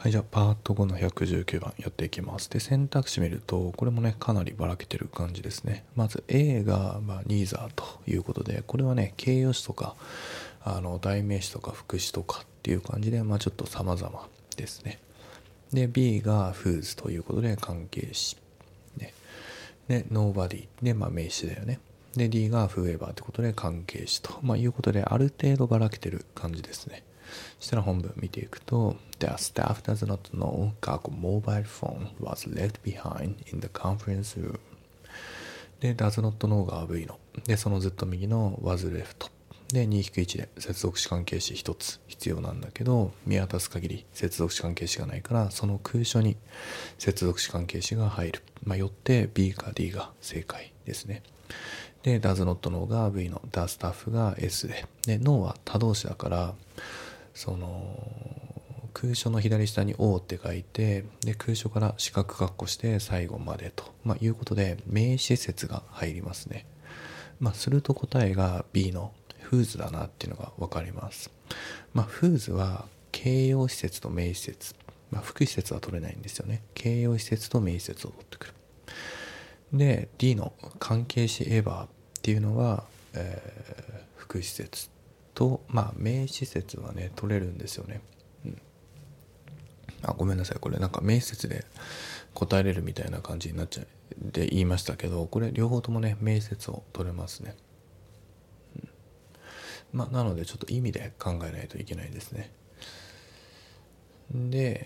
はい、じゃあパート5の119番やっていきます。で、選択肢見ると、これもね、かなりばらけてる感じですね。まず A が、neither ということで、これはね、形容詞とか、代名詞とか副詞とかっていう感じで、ちょっと様々ですね。で、B が whose ということで、関係詞。ね。で、nobody で、名詞だよね。で、D が whoever ってことで、関係詞と、いうことで、ある程度ばらけてる感じですね。そしたら本文見ていくと、The staff does not know 過去 mobile phone was left behind in the conference room で does not know が V のでそのずっと右の was left で 2-1 で接続詞関係詞1つ必要なんだけど、見渡す限り接続詞関係詞がないから、その空所に接続詞関係詞が入る、よって B か D が正解ですね。で does not know が V の the staff が S で know は他動詞だから、その空所の左下に O って書いて、で空所から四角括弧して最後までと、いうことで名詞節が入りますね。すると答えが B の whose だなっていうのが分かります。whose は形容詞節と名詞節、副詞節は取れないんですよね。形容詞節と名詞節を取ってくる。で D の関係詞 ever っていうのは、副詞節と、名詞節はね取れるんですよね。ごめんなさい、これなんか名詞節で答えれるみたいな感じになっちゃうで言いましたけど、これ両方ともね名詞節を取れますね。なのでちょっと意味で考えないといけないですね。で、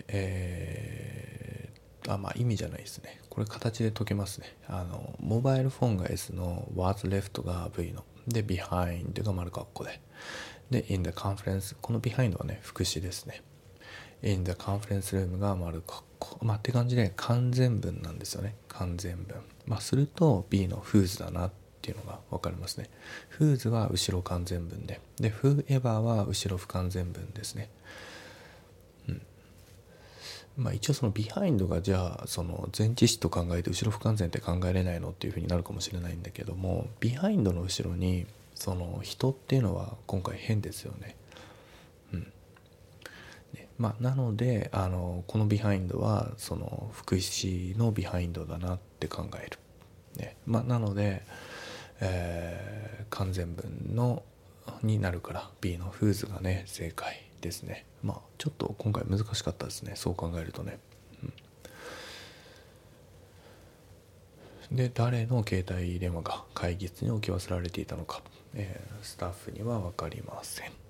意味じゃないですね。これ形で解けますね。モバイルフォンが S の was left が V ので behind が丸括弧で in the conference、 この behind はね副詞ですね。in the conference room が丸括弧、って感じで完全文なんですよね。完全文。すると B の whose だなっていうのが分かりますね。whose は後ろ完全文で、whoever は後ろ不完全文ですね。一応その behind がじゃあその前置詞と考えて後ろ不完全って考えれないのっていうふうになるかもしれないんだけども、 behind の後ろにその人っていうのは今回変ですよね。なのでこのビハインドはその副詞のビハインドだなって考える、なので、完全文のになるから B の whose がね正解ですね。ちょっと今回難しかったですね、そう考えるとね。で誰の携帯電話が会議室に置き忘れられていたのか、スタッフには分かりません。